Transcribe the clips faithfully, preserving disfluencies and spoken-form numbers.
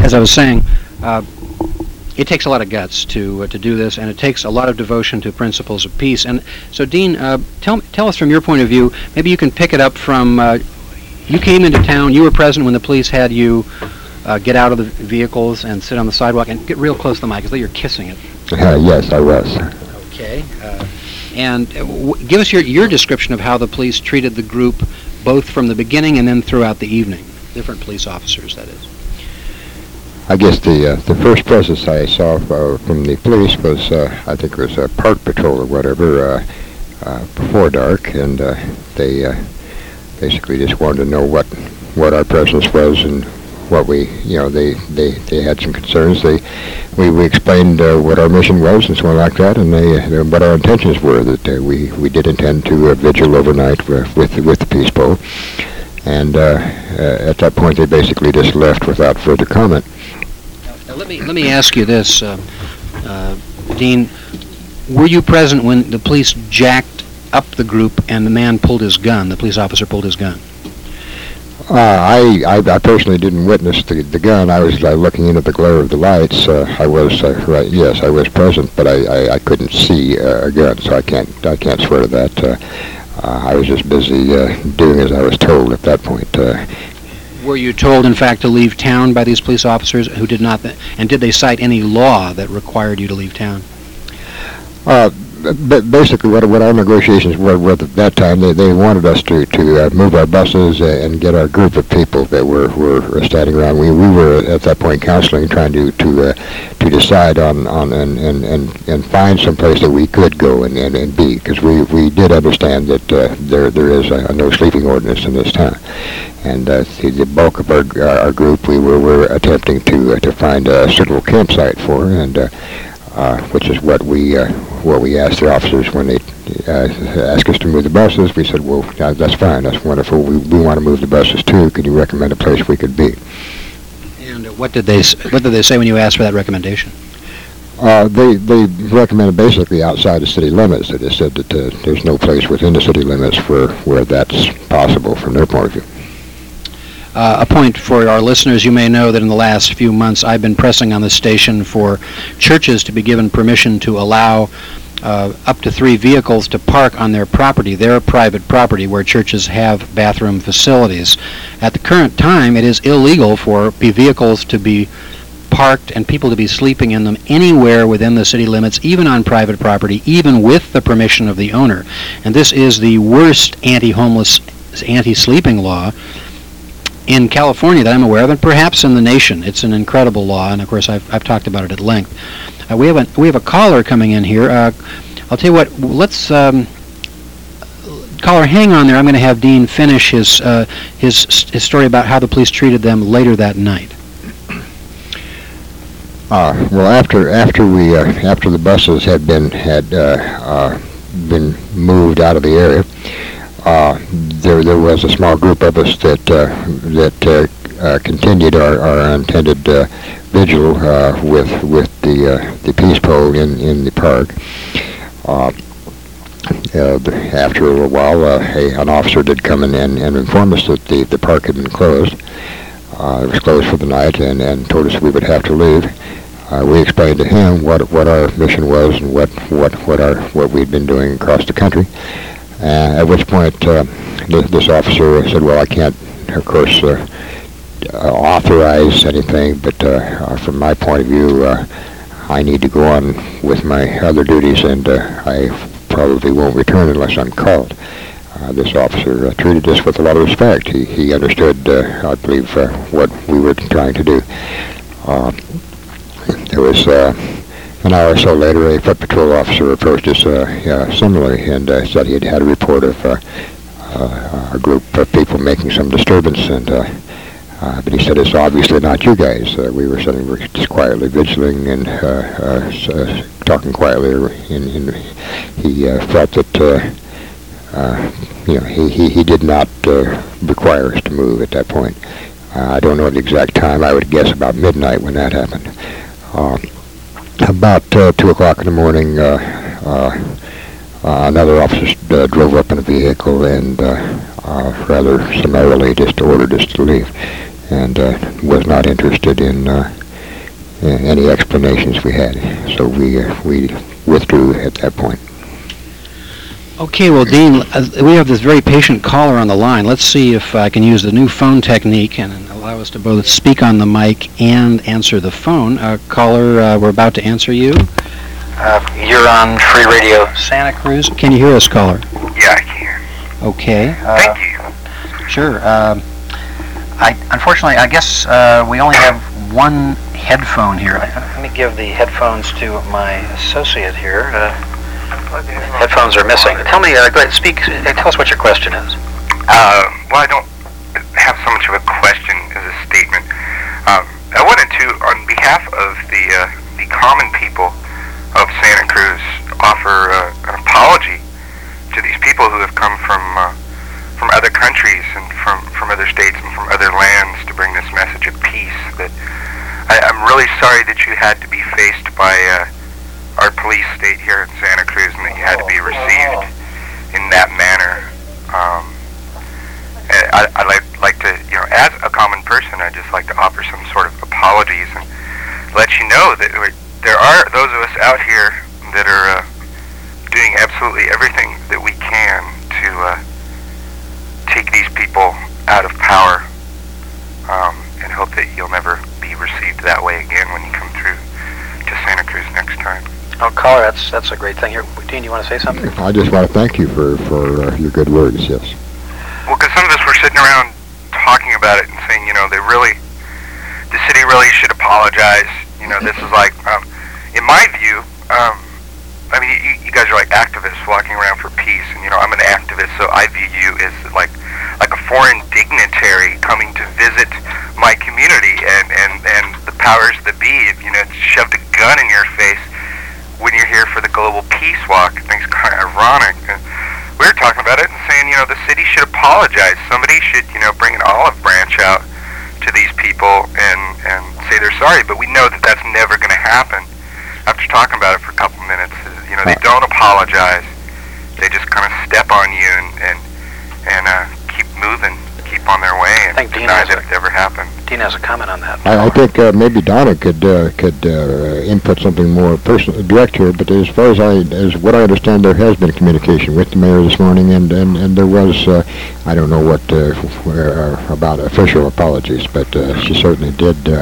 as I was saying, uh, it takes a lot of guts to uh, to do this, and it takes a lot of devotion to principles of peace. And so, Dean, uh, tell tell us from your point of view. Maybe you can pick it up from. Uh, you came into town. You were present when the police had you uh, get out of the vehicles and sit on the sidewalk and get real close to the mic, as though you're kissing it. Uh, yes, I was. Okay. Uh, and uh, w- give us your your description of how the police treated the group, both from the beginning and then throughout the evening. Different police officers, that is. I guess the uh, the first presence I saw uh, from the police was, uh, I think it was a park patrol or whatever, uh, uh, before dark, and uh, they uh, basically just wanted to know what what our presence was and what we, you know, they, they, they had some concerns. They we, we explained uh, what our mission was and so on like that, and they uh, what our intentions were, that uh, we we did intend to uh, vigil overnight with with, with the peace pole, and uh, uh, at that point they basically just left without further comment. Now, let me let me ask you this, uh, uh, Dean. Were you present when the police jacked up the group and the man pulled his gun? The police officer pulled his gun. Uh, I, I I personally didn't witness the the gun. I was uh, looking in at the glare of the lights. Uh, I was uh, right. Yes, I was present, but I, I, I couldn't see uh, a gun, so I can't I can't swear to that. Uh, uh, I was just busy uh, doing as I was told at that point. Uh, Were you told, in fact, to leave town by these police officers who did not, th- and did they cite any law that required you to leave town? Uh, but basically, what what our negotiations were with at that time, they, they wanted us to to uh, move our buses and get our group of people that were were standing around. We we were at that point counseling, trying to to uh, to decide on on and, and, and, and find some place that we could go and, and, and be, because we, we did understand that uh, there there is a, a no sleeping ordinance in this town, and uh, the, the bulk of our our group we were were attempting to uh, to find a suitable campsite for, and. Uh, Uh, which is what we uh, what we asked the officers when they uh, asked us to move the buses. We said, well, yeah, that's fine, that's wonderful. We we want to move the buses too. Could you recommend a place we could be? And uh, what did they s- what did they say when you asked for that recommendation? Uh, they they recommended basically outside the city limits. They just said that uh, there's no place within the city limits where where that's possible from their point of view. Uh, a point for our listeners, you may know that in the last few months I've been pressing on the station for churches to be given permission to allow uh, up to three vehicles to park on their property, their private property, where churches have bathroom facilities. At the current time, it is illegal for vehicles to be parked and people to be sleeping in them anywhere within the city limits, even on private property, even with the permission of the owner. And this is the worst anti-homeless, anti-sleeping law in California that I'm aware of, and perhaps in the nation. It's an incredible law, and of course I've, I've talked about it at length. Uh, we have a we have a caller coming in here. Uh, I'll tell you what. Let's um, caller, hang on there. I'm going to have Dean finish his uh, his his story about how the police treated them later that night. Uh, well, after after we uh, after the buses had been had uh, uh, been moved out of the area. Uh, there, there was a small group of us that uh, that uh, uh, continued our, our intended uh, vigil uh, with with the uh, the peace pole in, in the park. Uh, uh, after a little while, uh, a, an officer did come in and, and inform us that the, the park had been closed. Uh, it was closed for the night, and, and told us we would have to leave. Uh, we explained to him what what our mission was and what what what our what we'd been doing across the country. Uh, at which point, uh, th- this officer said, well, I can't, of course, uh, uh, authorize anything, but uh, uh, from my point of view, uh, I need to go on with my other duties, and uh, I probably won't return unless I'm called. Uh, this officer uh, treated us with a lot of respect. He, he understood, uh, I believe, uh, what we were trying to do. Uh, there was... Uh, An hour or so later, a foot patrol officer approached us uh, uh, similarly and uh, said he had had a report of uh, uh, a group of people making some disturbance. And uh, uh, but he said, it's obviously not you guys. Uh, we were sitting just quietly vigiling and uh, uh, uh, talking quietly. In, in, he uh, felt that uh, uh, you know he, he, he did not uh, require us to move at that point. Uh, I don't know the exact time. I would guess about midnight when that happened. Uh, About uh, two o'clock in the morning, uh, uh, uh, another officer uh, drove up in a vehicle and uh, uh, rather summarily just ordered us to leave, and uh, was not interested in uh, uh, any explanations we had. So we uh, we withdrew at that point. Okay, well, Dean, uh, we have this very patient caller on the line. Let's see if I can use the new phone technique and allow us to both speak on the mic and answer the phone. Uh, caller, uh, we're about to answer you. Uh, you're on Free Radio Santa Cruz. Can you hear us, caller? Yeah, I can. Okay. Uh, Thank you. Sure. Uh, I unfortunately, I guess uh, we only have one headphone here. Let me give the headphones to my associate here. Uh, headphones are missing. Tell me, uh, go ahead, speak. Uh, tell us what your question is. Uh, well, I don't have so much of a question as a statement. Um, I wanted to, on behalf of the uh, the common people of Santa Cruz, offer uh, an apology to these people who have come from uh, from other countries and from, from other states and from other lands to bring this message of peace. That I, I'm really sorry that you had to be faced by uh, our police state here in Santa Cruz and that you had to be received in that manner. Um, I, I'd like, like to, you know, as a common person, I'd just like to offer some sort of apologies and let you know that there are those of us out here that are uh, doing absolutely everything that we can to uh, take these people out of power, um, and hope that you'll never be received that way again when you come through to Santa Cruz next time. Oh, caller, that's that's a great thing. Here, Dean, you want to say something? I just want to thank you for for uh, your good words. Yes. Well, because some of us were sitting around talking about it and saying, you know, they really, the city really should apologize. You know, this is like, um, in my view, um, I mean, you, you guys are like activists walking around for peace, and you know, I'm an activist, so I view you as like like a foreign dignitary coming to visit my community, and and and the powers that be, you know, shoved a gun in your face when you're here for the global peace walk. I think it's kind of ironic. And we were talking about it and saying, you know, the city should apologize. Somebody should, you know, bring an olive branch out to these people and and say they're sorry. But we know that that's never going to happen. After talking about it for a couple minutes, you know, they don't apologize. They just kind of step on you and and, and uh, keep moving, keep on their way, and I think Dean deny has that a- it ever happened. Dean has a comment on that. I, I think uh, maybe Donna could uh, could uh, input something more personal, direct here. But as far as I, as what I understand, there has been communication with the mayor this morning, and and, and there was, uh, I don't know what uh, where, uh, about official apologies, but uh, she certainly did uh,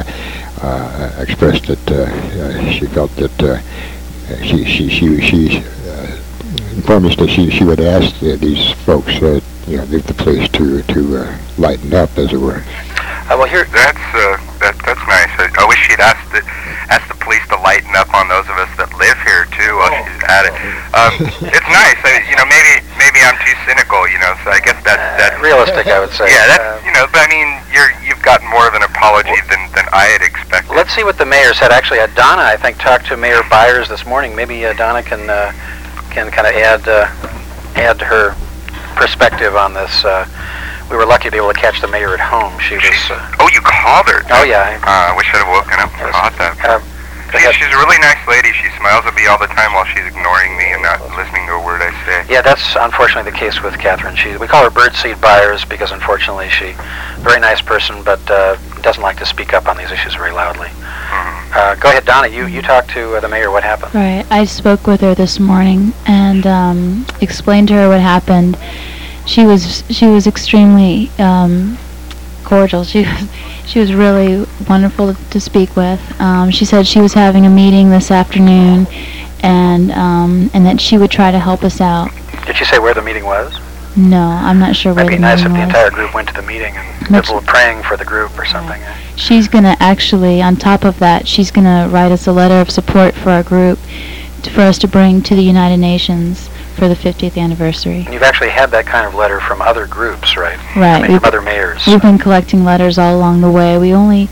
uh, express that uh, uh, she felt that uh, she she she she uh, informed us that she she would ask the, these folks, uh, you know, the, the police to to uh, lighten up, as it were. Uh, well, here, That's uh, that that's nice. I, I wish she'd asked the asked the police to lighten up on those of us that live here too while she's at it. Um, it's nice. I, you know, maybe maybe I'm too cynical. You know, so I guess that uh, that's realistic, I would say. yeah. That's Uh, you know, but I mean, you're you've gotten more of an apology than than I had expected. Let's see what the mayor said. Actually, uh, Donna, I think, talked to Mayor Byers this morning. Maybe uh, Donna can uh, can kind of add uh, add her perspective on this. Uh, we were lucky to be able to catch the mayor at home. She was. She's, Uh, oh, you called her. oh yeah. Uh, I wish I'd have woken up and Yes. caught that. Uh, go She's, ahead. she's a really nice lady. She smiles at me all the time while she's ignoring me and not listening to a word I say. Yeah, that's unfortunately the case with Catherine. She, we call her Birdseed Byers because unfortunately she, very nice person, but uh, doesn't like to speak up on these issues very loudly. Mhm. Uh, go ahead, Donna. You you talked to uh, the mayor. What happened? Right. I spoke with her this morning and um, explained to her what happened. She was she was extremely um, cordial. She was she was really wonderful to, to speak with. Um, she said she was having a meeting this afternoon, and um, and that she would try to help us out. Did she say where the meeting was? No, I'm not sure where It'd be the nice if meeting the was. entire group went to the meeting and Much- people were praying for the group or something. She's gonna actually, on top of that, she's gonna write us a letter of support for our group, to, for us to bring to the United Nations for the fiftieth anniversary. And you've actually had that kind of letter from other groups, right? I Right. mean, We've, from other mayors. we've been collecting letters all along the way. We only,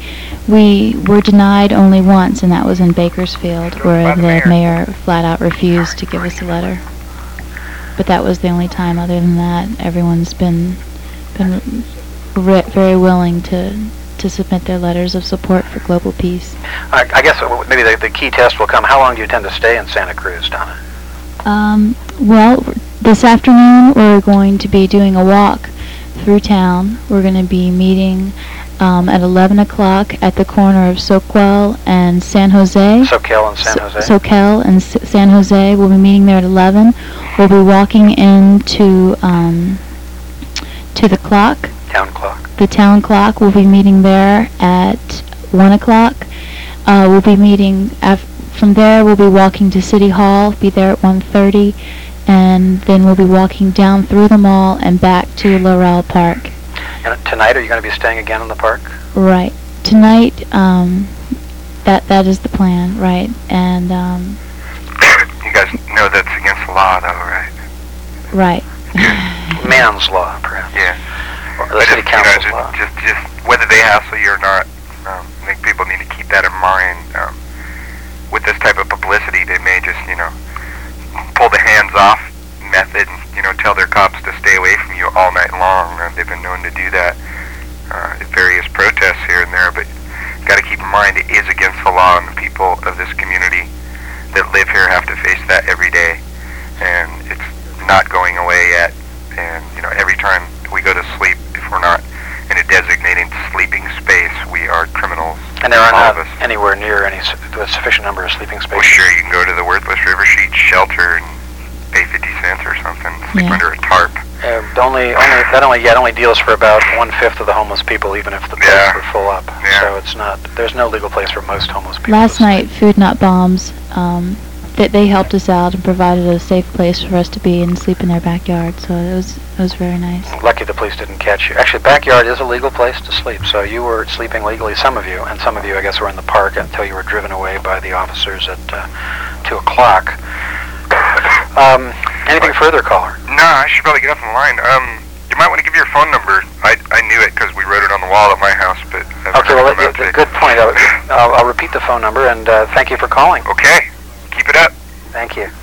we were denied only once, and that was in Bakersfield, where By the the mayor. mayor flat out refused to give us a letter. But that was the only time. Other than that, everyone's been been re- very willing to to submit their letters of support for global peace. I, I guess uh, maybe the, the key test will come. How long do you intend to stay in Santa Cruz, Donna? Um, well, this afternoon we're going to be doing a walk through town. We're going to be meeting um, at eleven o'clock at the corner of Soquel and San Jose. Soquel and San Jose. So- Soquel and S- San Jose. We'll be meeting there at eleven. We'll be walking into um, to the clock, Town clock. the town clock. We'll be meeting there at one o'clock. Uh, we'll be meeting af- from there. We'll be walking to City Hall. Be there at one thirty, and then we'll be walking down through the mall and back to Laurel Park. And tonight, are you going to be staying again in the park? Right. Tonight, um, that that is the plan, right? And um, You guys know that's against the law, though, right? right. Man's law, perhaps. Yeah. Or the But city just, you know, council's just, law. just, just whether they hassle you or not, um, I think people need to keep that in mind. Um, with this type of publicity, they may just, you know, pull the hands-off method and, you know, tell their cops to stay away from you all night long. Uh, they've been known to do that uh, at various protests here and there, but you've got to keep in mind it is against the law, and the people of this community that live here have to face that every day, and it's not going away yet. And, you know, every time we go to sleep, if we're not in a designated sleeping space, we are criminals. And there are all not of us. anywhere near any su- a sufficient number of sleeping Well, spaces. sure, you can go to the Worthless River Sheet shelter and pay fifty cents or something, sleep Yeah. under a tarp. Uh, only, only that only yeah, it only deals for about one fifth of the homeless people, even if the places Yeah. were full up. Yeah. So it's not. There's no legal place for most homeless people. Last to stay. night, Food Not Bombs, um, that they helped us out and provided a safe place for us to be and sleep in their backyard. So it was it was very nice. Lucky the police didn't catch you. Actually, backyard is a legal place to sleep, so you were sleeping legally, some of you, and some of you, I guess, were in the park until you were driven away by the officers at uh, two o'clock. Um, anything further, caller? No, I should probably get off the line. Um, you might want to give your phone number. I, I knew it because we wrote it on the wall at my house, but... I haven't Okay, heard well, from it, them it, good point. I'll, I'll, I'll repeat the phone number, and uh, thank you for calling. Okay, keep it up. Thank you.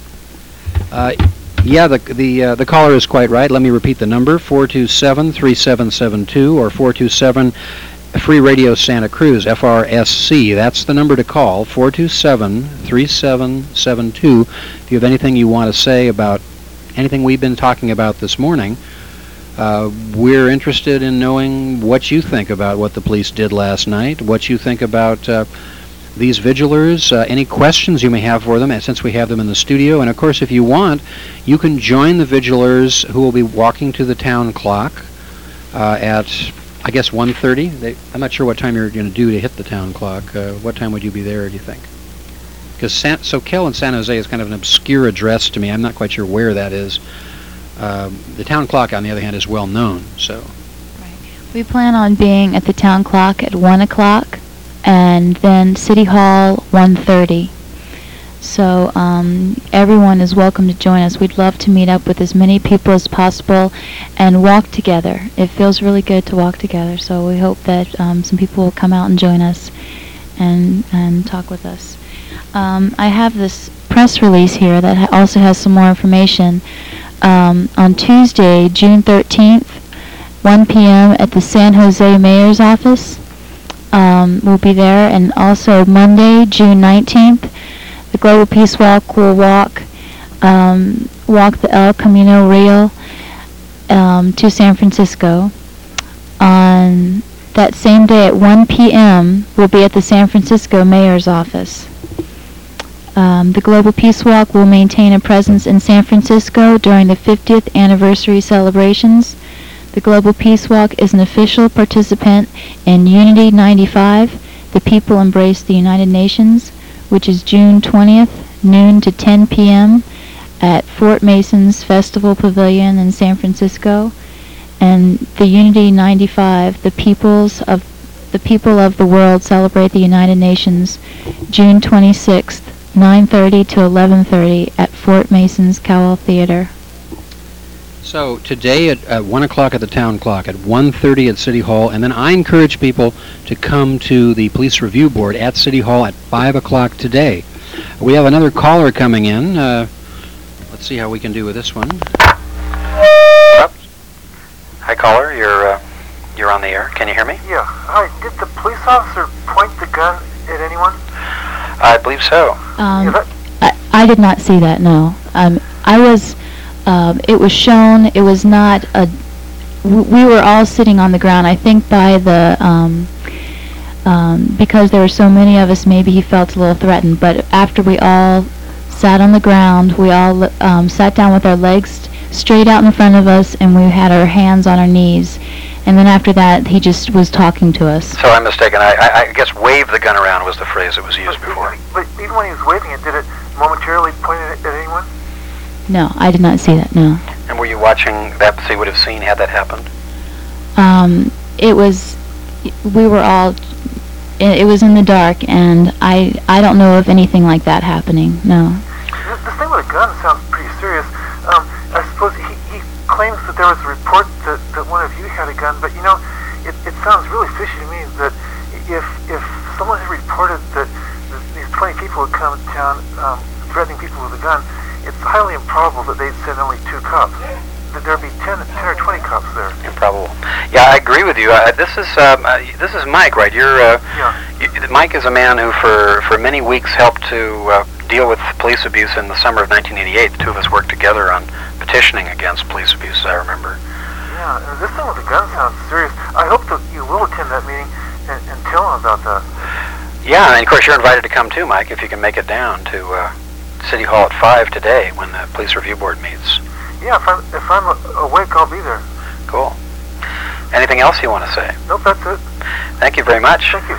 Uh, yeah, the the uh, the caller is quite right. Let me repeat the number: four two seven, three seven seven two or four two seven Free Radio Santa Cruz, F R S C. That's the number to call, four two seven, three seven seven two. If you have anything you want to say about anything we've been talking about this morning, uh, we're interested in knowing what you think about what the police did last night, what you think about uh, these vigilers, uh, any questions you may have for them, and since we have them in the studio. And of course, if you want, you can join the vigilers who will be walking to the town clock uh, at, I guess, one thirty. They, I'm not sure what time you're going to do to hit the town clock. Uh, what time would you be there, do you think? Because San- Soquel and San Jose is kind of an obscure address to me. I'm not quite sure where that is. Um, the town clock, on the other hand, is well known. So We plan on being at the town clock at one o'clock, and then City Hall one thirty. So um, everyone is welcome to join us. We'd love to meet up with as many people as possible and walk together. It feels really good to walk together. So we hope that um, some people will come out and join us and and talk with us. Um, I have this press release here that ha- also has some more information. Um, on Tuesday, June thirteenth, one p.m. at the San Jose Mayor's office. Um, we'll be there, and also Monday, June nineteenth, the Global Peace Walk will walk um, walk the El Camino Real um, to San Francisco. On that same day at one p.m., we'll be at the San Francisco Mayor's office. Um, the Global Peace Walk will maintain a presence in San Francisco during the fiftieth anniversary celebrations. The Global Peace Walk is an official participant in Unity ninety-five, The People Embrace the United Nations, which is June twentieth, noon to ten p.m. at Fort Mason's Festival Pavilion in San Francisco. And the Unity ninety-five, The Peoples of the People of the World Celebrate the United Nations, June twenty-sixth, nine thirty to eleven thirty at Fort Mason's Cowell Theater. So today at, at one o'clock at the town clock, at one thirty at City Hall, and then I encourage people to come to the Police Review Board at City Hall at five o'clock today. We have another caller coming in. Uh, let's see how we can do with this one. Hi, caller. You're uh, you're on the air. Can you hear me? Yeah. Hi. Did the police officer point the gun at anyone? I believe so. Um, Yeah, that- I, I did not see that, no. Um, I was, um, it was shown, it was not a, w- we were all sitting on the ground. I think by the um, um, because there were so many of us, maybe he felt a little threatened. But after we all sat on the ground, we all um, sat down with our legs straight out in front of us, and we had our hands on our knees. And then after that, he just was talking to us. So I'm mistaken. I, I, I guess wave the gun around was the phrase that was used But, before. but even when he was waving it, did it momentarily point at, at anyone? No, I did not see that, no. And were you watching that so you would have seen had that happened? Um, it was, we were all, it, it was in the dark, and I, I don't know of anything like that happening, no. This, this thing with a gun sounds pretty serious. Um, I suppose he, he claims that there was a report that, that one of you had a gun, but you know, it, it sounds really fishy to me that if if someone had reported that th- these twenty people would come to town um, threatening people with a gun, it's highly improbable that they'd send only two cops. That there'd be ten, ten or twenty cops there. Improbable. Yeah, I agree with you. Uh, this is um, uh, this is Mike, right? You're uh, Yeah. you, Mike is a man who, for for many weeks, helped to uh, deal with police abuse in the summer of nineteen eighty-eight. The two of us worked together on petitioning against police abuse, I remember. Yeah, and this thing with the gun sounds serious. I hope that you will attend that meeting and, and tell them about that. Yeah, and of course you're invited to come too, Mike, if you can make it down to uh, City Hall at five today when the Police Review Board meets. Yeah, if I'm, if I'm awake, I'll be there. Cool. Anything else you want to say? Nope, that's it. Thank you very much. Thank you.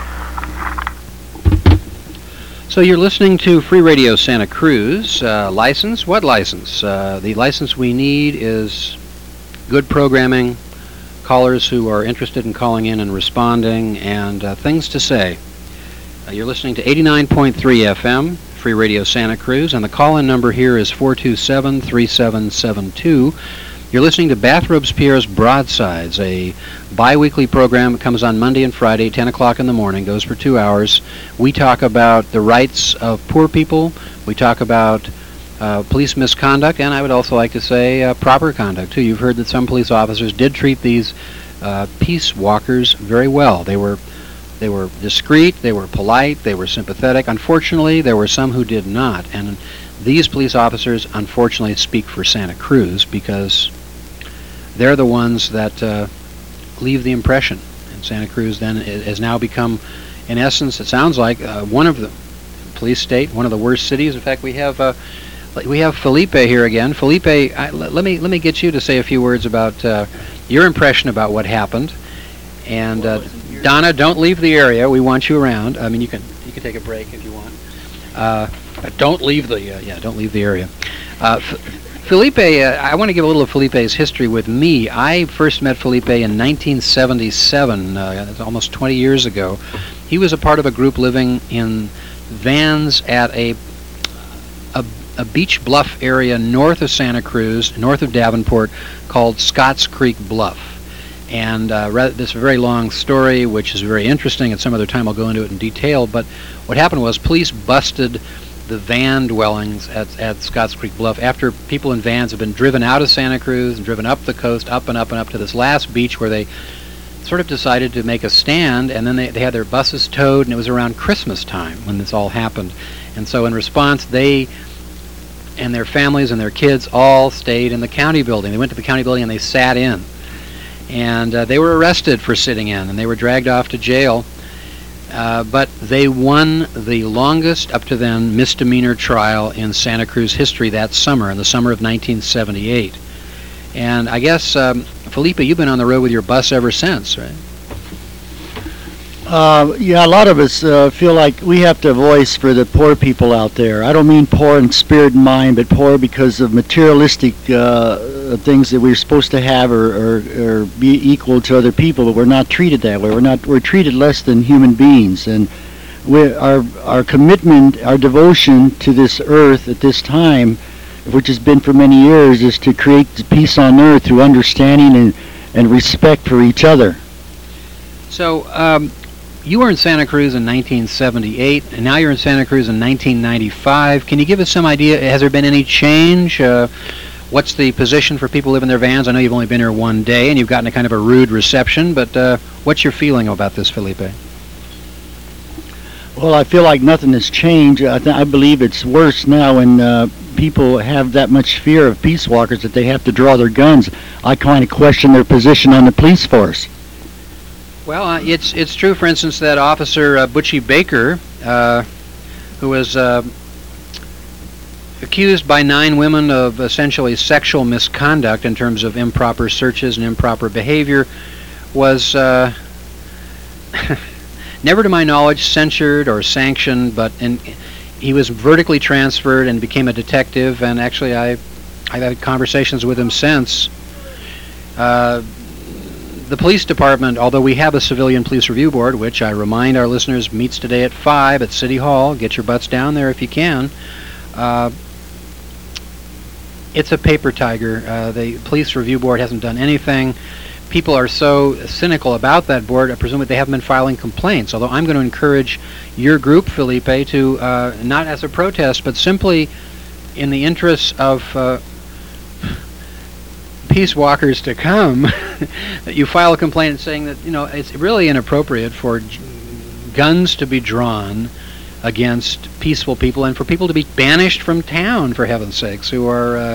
So you're listening to Free Radio Santa Cruz. Uh, license? What license? Uh, the license we need is good programming, callers who are interested in calling in and responding, and uh, things to say. Uh, you're listening to eighty-nine point three F M, Free Radio Santa Cruz, and the call-in number here is four two seven, three seven seven two. You're listening to Bathrobes Pierre's Broadsides, a bi-weekly program that comes on Monday and Friday, ten o'clock in the morning, goes for two hours. We talk about the rights of poor people. We talk about uh, police misconduct, and I would also like to say uh, proper conduct, too. You've heard that some police officers did treat these uh, peace walkers very well. They were They were discreet, they were polite, they were sympathetic. Unfortunately, there were some who did not, and these police officers, unfortunately, speak for Santa Cruz because they're the ones that uh, leave the impression. And Santa Cruz then has now become, in essence, it sounds like, uh, one of the police state, one of the worst cities. In fact, we have uh, we have Felipe here again. Felipe, I, let me let me get you to say a few words about uh, your impression about what happened. And uh, Donna, don't leave the area. We want you around. I mean, you can you can take a break if you want. Uh, but don't leave the uh, yeah, don't leave the area. Uh, F- Felipe, uh, I want to give a little of Felipe's history with me. I first met Felipe in nineteen seventy-seven. Uh, that's almost twenty years ago. He was a part of a group living in vans at a a, a beach bluff area north of Santa Cruz, north of Davenport, called Scotts Creek Bluff. And uh, rather, this is a very long story, which is very interesting. At some other time, I'll go into it in detail. But what happened was police busted the van dwellings at, at Scotts Creek Bluff after people in vans have been driven out of Santa Cruz and driven up the coast, up and up and up to this last beach where they sort of decided to make a stand. And then they, they had their buses towed, and it was around Christmas time when this all happened. And so in response, they and their families and their kids all stayed in the county building. They went to the county building and they sat in. And uh, they were arrested for sitting in, and they were dragged off to jail. Uh, but they won the longest, up to then, misdemeanor trial in Santa Cruz history that summer, in the summer of nineteen seventy-eight. And I guess, um, Felipe, you've been on the road with your bus ever since, right? Uh, yeah, a lot of us uh, feel like we have to voice for the poor people out there. I don't mean poor in spirit and mind, but poor because of materialistic uh, things that we're supposed to have or, or, or be equal to other people, but we're not treated that way. We're not. We're treated less than human beings, and we our our commitment, our devotion to this earth at this time, which has been for many years, is to create peace on earth through understanding and and respect for each other. So. Um, You were in Santa Cruz in nineteen seventy-eight, and now you're in Santa Cruz in nineteen ninety-five. Can you give us some idea? Has there been any change? Uh, what's the position for people who live in their vans? I know you've only been here one day, and you've gotten a kind of a rude reception, but uh, what's your feeling about this, Felipe? Well, I feel like nothing has changed. I, th- I believe it's worse now when uh, people have that much fear of peace walkers that they have to draw their guns. I kind of question their position on the police force. Well, uh, it's it's true, for instance, that Officer uh, Butchie Baker, uh, who was uh, accused by nine women of essentially sexual misconduct in terms of improper searches and improper behavior, was uh, never to my knowledge censured or sanctioned, but in, he was vertically transferred and became a detective, and actually I, I've had conversations with him since. Uh, the police department, although we have a civilian police review board, which I remind our listeners meets today at five at City Hall, get your butts down there if you can, uh, it's a paper tiger. Uh, the police review board hasn't done anything. People are so cynical about that board, I presume that they haven't been filing complaints, although I'm going to encourage your group, Felipe, to, uh, not as a protest, but simply in the interests of uh, peace walkers to come, that you file a complaint saying that, you know, it's really inappropriate for j- guns to be drawn against peaceful people and for people to be banished from town, for heaven's sakes, who are... Uh,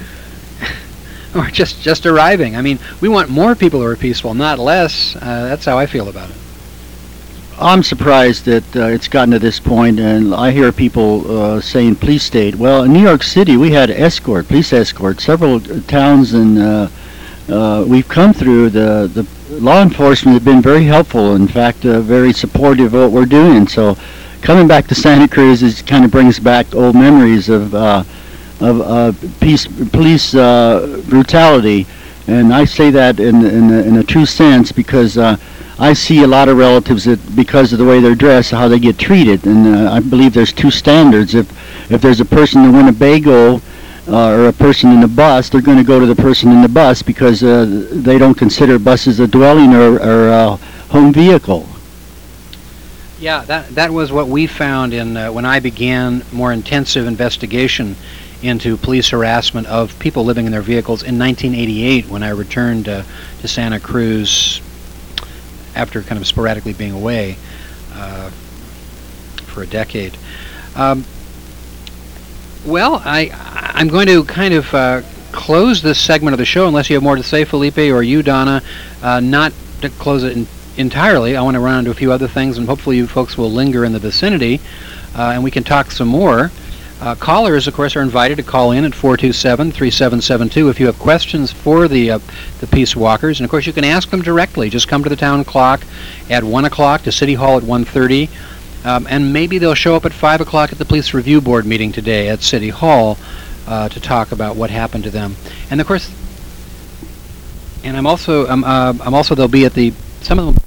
or just just arriving. I mean, we want more people who are peaceful, not less. Uh, that's how I feel about it. I'm surprised that uh, it's gotten to this point, and I hear people uh, saying police state. Well, in New York City, we had escort, police escort, several uh, towns, and uh, uh, we've come through. The the law enforcement have been very helpful. In fact, uh, very supportive of what we're doing. So, coming back to Santa Cruz, it kind of brings back old memories of. Uh, of uh, peace, police uh, brutality, and I say that in in a, in a true sense because uh, I see a lot of relatives that, because of the way they're dressed, how they get treated, and uh, I believe there's two standards. If if there's a person in a Winnebago uh, or a person in a bus, they're going to go to the person in the bus because uh, they don't consider buses a dwelling or, or a home vehicle. Yeah, that that was what we found in uh, when I began more intensive investigation into police harassment of people living in their vehicles in nineteen eighty-eight, when I returned uh, to Santa Cruz after kind of sporadically being away uh, for a decade. Um, well, I, I'm going to kind of uh, close this segment of the show, unless you have more to say, Felipe, or you, Donna. Uh, not to close it in, entirely. I want to run into a few other things, and hopefully you folks will linger in the vicinity, uh, and we can talk some more. Uh, callers, of course, are invited to call in at four two seven, three seven seven two if you have questions for the uh, the Peace Walkers. And, of course, you can ask them directly. Just come to the town clock at one o'clock, to City Hall at one thirty, um, and maybe they'll show up at five o'clock at the Police Review Board meeting today at City Hall uh, to talk about what happened to them. And, of course, and I'm also, um, uh, I'm also, they'll be at the, some of them